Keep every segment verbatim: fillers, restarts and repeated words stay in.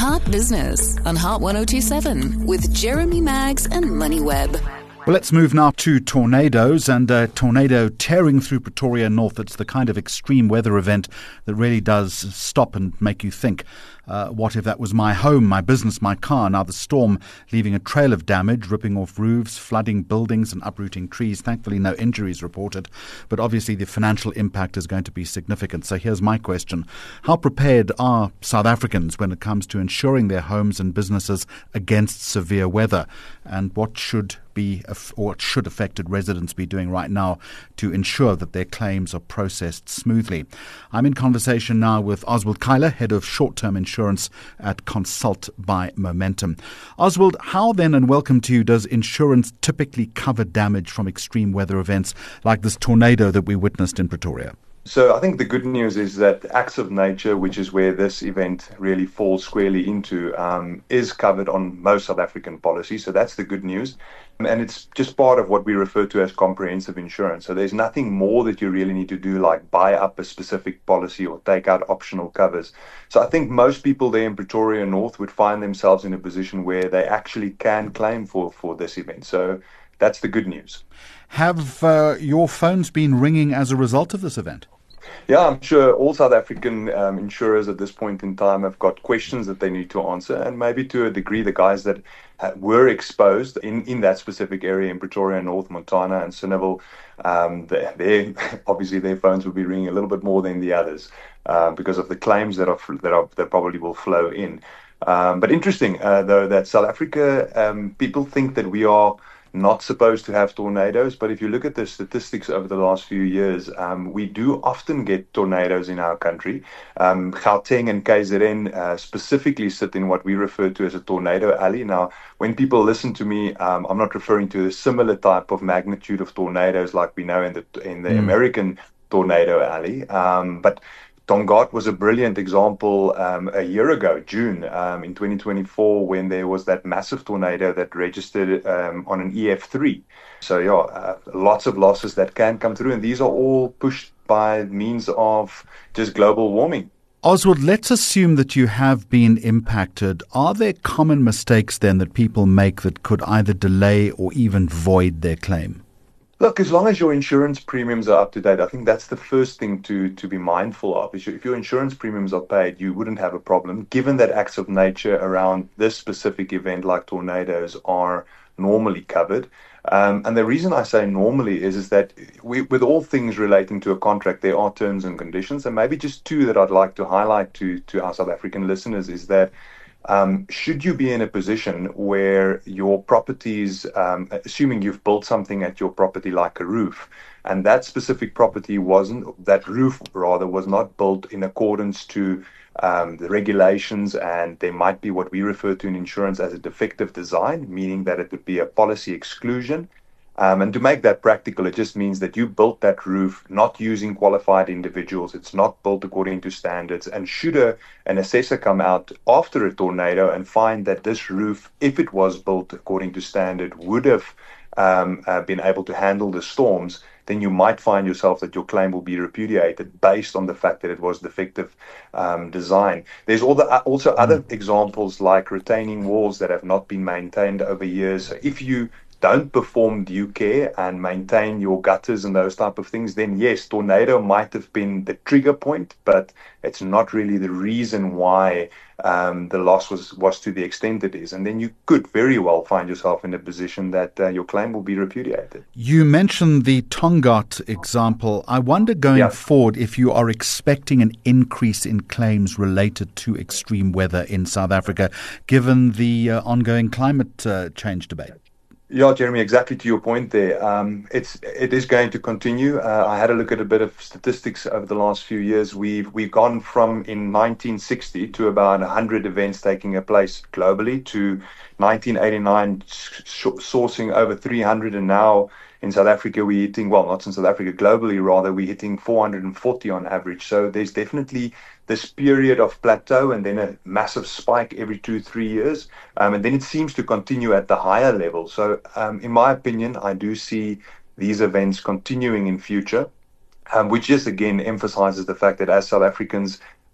Heart Business on Heart one oh two seven with Jeremy Maggs and MoneyWeb. Well, let's move now to tornadoes and a tornado tearing through Pretoria North. It's the kind of extreme weather event that really does stop and make you think, uh, what if that was my home, my business, my car? Now the storm leaving a trail of damage, ripping off roofs, flooding buildings and uprooting trees. Thankfully, no injuries reported, but obviously the financial impact is going to be significant. So here's my question. How prepared are South Africans when it comes to insuring their homes and businesses against severe weather? And what should be or what should affected residents be doing right now to ensure that their claims are processed smoothly? I'm in conversation now with Oswald Keiler, Head of Short-Term Insurance at Consult by Momentum. Oswald, how then, and welcome to you, does insurance typically cover damage from extreme weather events like this tornado that we witnessed in Pretoria? So I think the good news is that acts of nature, which is where this event really falls squarely into, um, is covered on most South African policies. So that's the good news. And it's just part of what we refer to as comprehensive insurance. So there's nothing more that you really need to do, like buy up a specific policy or take out optional covers. So I think most people there in Pretoria North would find themselves in a position where they actually can claim for, for this event. So that's the good news. Have uh, your phones been ringing as a result of this event? Yeah, I'm sure all South African um, insurers at this point in time have got questions that they need to answer, and maybe to a degree the guys that ha- were exposed in, in that specific area in Pretoria North, Montana and Sunnyvale, um, they, obviously their phones will be ringing a little bit more than the others uh, because of the claims that are that are that probably will flow in. Um, but interesting uh, though that South Africa, um, people think that we are not supposed to have tornadoes, but if you look at the statistics over the last few years, um, we do often get tornadoes in our country. Um, Gauteng and K Z N uh, specifically sit in what we refer to as a tornado alley. Now, when people listen to me, um, I'm not referring to a similar type of magnitude of tornadoes like we know in the in the mm. American tornado alley, um, but Tongaat was a brilliant example um, a year ago, June, um, in twenty twenty-four, when there was that massive tornado that registered um, on an E F three. So, yeah, uh, lots of losses that can come through, and these are all pushed by means of just global warming. Oswald, let's assume that you have been impacted. Are there common mistakes then that people make that could either delay or even void their claim? Look, as long as your insurance premiums are up to date, I think that's the first thing to, to be mindful of. If your insurance premiums are paid, you wouldn't have a problem, given that acts of nature around this specific event like tornadoes are normally covered. Um, and the reason I say normally is, is that we, with all things relating to a contract, there are terms and conditions. And maybe just two that I'd like to highlight to, to our South African listeners is that Um, should you be in a position where your properties, um, assuming you've built something at your property like a roof, and that specific property wasn't, that roof rather, was not built in accordance to um, the regulations, and there might be what we refer to in insurance as a defective design, meaning that it would be a policy exclusion. Um, and to make that practical, it just means that you built that roof not using qualified individuals. It's not built according to standards. And should a, an assessor come out after a tornado and find that this roof, if it was built according to standard, would have um, uh, been able to handle the storms, then you might find yourself that your claim will be repudiated based on the fact that it was defective um, design. There's all the, also other examples like retaining walls that have not been maintained over years. So if you don't perform due care and maintain your gutters and those type of things, then yes, tornado might have been the trigger point, but it's not really the reason why um, the loss was, was to the extent it is. And then you could very well find yourself in a position that uh, your claim will be repudiated. You mentioned the Tongaat example. I wonder going yeah. forward if you are expecting an increase in claims related to extreme weather in South Africa, given the uh, ongoing climate uh, change debate. Yeah, Jeremy, exactly to your point there. Um, it's it is going to continue. Uh, I had a look at a bit of statistics over the last few years. We've we've gone from in nineteen sixty to about one hundred events taking place globally to nineteen eighty-nine sh- sourcing over three hundred, and now in South Africa we're hitting, well, not in South Africa, globally rather, we're hitting four hundred forty on average. So there's definitely this period of plateau and then a massive spike every two, three years. Um, and then it seems to continue at the higher level. So um, in my opinion, I do see these events continuing in future, um, which just again emphasizes the fact that as South Africans,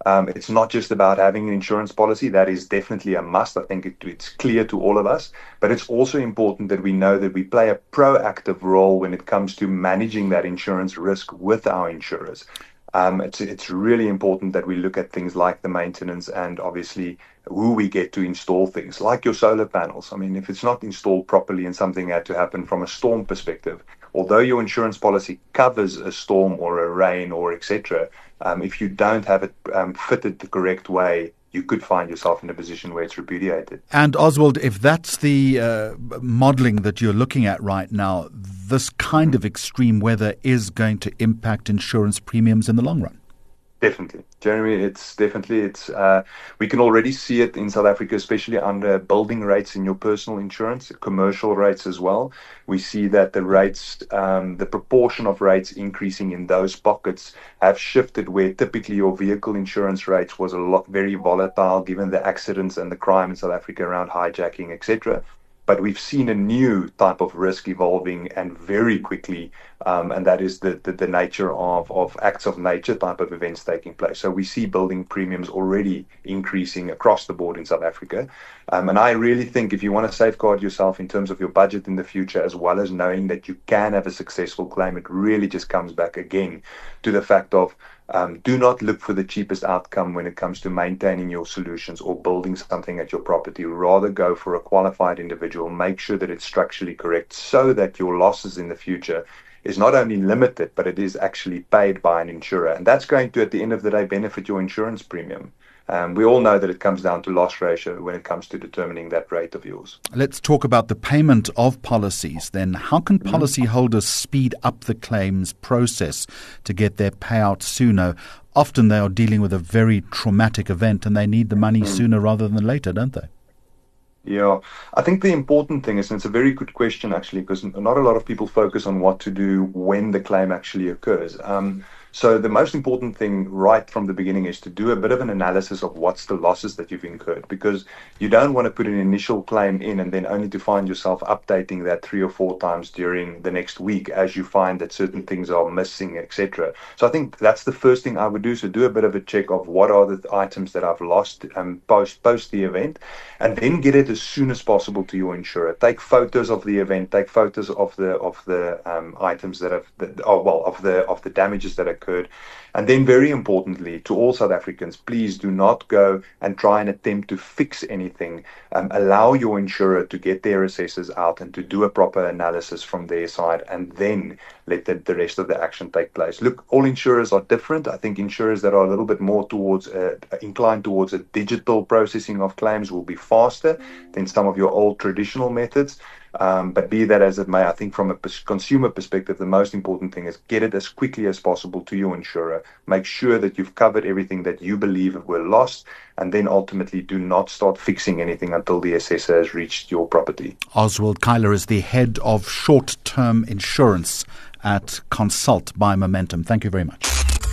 Um, it's not just about having an insurance policy. That is definitely a must. I think it, it's clear to all of us. But it's also important that we know that we play a proactive role when it comes to managing that insurance risk with our insurers. Um, it's, it's really important that we look at things like the maintenance and obviously who we get to install things, like your solar panels. I mean, if it's not installed properly and something had to happen from a storm perspective, although your insurance policy covers a storm or a rain or et cetera, um, if you don't have it um, fitted the correct way, you could find yourself in a position where it's repudiated. And Oswald, if that's the uh, modelling that you're looking at right now, this kind of extreme weather is going to impact insurance premiums in the long run. Definitely. Jeremy, it's definitely, it's, uh, we can already see it in South Africa, especially under building rates in your personal insurance, commercial rates as well. We see that the rates, um, the proportion of rates increasing in those pockets have shifted, where typically your vehicle insurance rates was a lot very volatile given the accidents and the crime in South Africa around hijacking, et cetera. But we've seen a new type of risk evolving and very quickly, um, and that is the, the, the nature of, of acts of nature type of events taking place. So we see building premiums already increasing across the board in South Africa. Um, and I really think if you want to safeguard yourself in terms of your budget in the future, as well as knowing that you can have a successful claim, it really just comes back again to the fact of Um, do not look for the cheapest outcome when it comes to maintaining your solutions or building something at your property. Rather go for a qualified individual. Make sure that it's structurally correct so that your losses in the future is not only limited, but it is actually paid by an insurer. And that's going to, at the end of the day, benefit your insurance premium. Um, we all know that it comes down to loss ratio when it comes to determining that rate of yours. Let's talk about the payment of policies then. How can policyholders speed up the claims process to get their payout sooner? Often they are dealing with a very traumatic event and they need the money sooner rather than later, don't they? Yeah, I think the important thing is, and it's a very good question actually, because not a lot of people focus on what to do when the claim actually occurs. Um, so the most important thing right from the beginning is to do a bit of an analysis of what's the losses that you've incurred, because you don't want to put an initial claim in and then only to find yourself updating that three or four times during the next week as you find that certain things are missing, et cetera. So I think that's the first thing I would do. So do a bit of a check of what are the items that I've lost um, post post the event, and then get it as soon as possible to your insurer. Take photos of the event, take photos of the of the um, items that have, the, oh, well, of the of the damages that occurred. And then very importantly, to all South Africans, please do not go and try and attempt to fix anything. Um, allow your insurer to get their assessors out and to do a proper analysis from their side, and then let the, the rest of the action take place. Look, all insurers are different. I think insurers that are a little bit more towards, uh, inclined towards a digital processing of claims will be faster than some of your old traditional methods. Um, but be that as it may, I think from a pers- consumer perspective, the most important thing is get it as quickly as possible to your insurer. Make sure that you've covered everything that you believe were lost, and then ultimately do not start fixing anything until the assessor has reached your property. Oswald Keiler is the head of short-term insurance at Consult by Momentum. Thank you very much.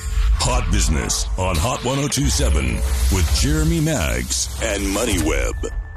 Hot Business on Hot one oh two point seven with Jeremy Maggs and MoneyWeb.